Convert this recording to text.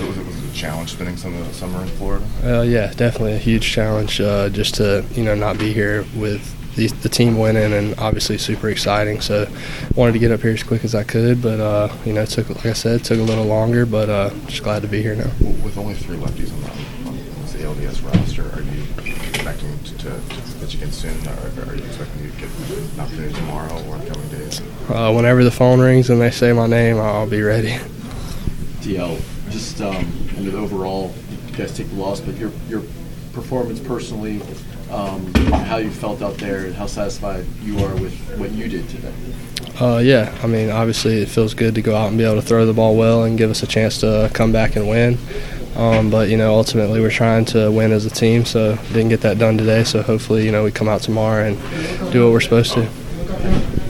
Was it a challenge spending some of the summer in Florida? Yeah, definitely a huge challenge just to not be here with the team winning, and obviously super exciting. So wanted to get up here as quick as I could, but it took, like I said, a little longer. But just glad to be here now. With only 3 lefties on the ALDS roster, are you expecting to pitch again soon, or are you expecting to get an opportunity tomorrow or in the coming days? Whenever the phone rings and they say my name, I'll be ready. DL, just overall, you guys take the loss, but your performance personally, how you felt out there, and how satisfied you are with what you did today. Yeah, I mean, obviously it feels good to go out and be able to throw the ball well and give us a chance to come back and win. But ultimately we're trying to win as a team, so didn't get that done today. So hopefully we come out tomorrow and do what we're supposed to.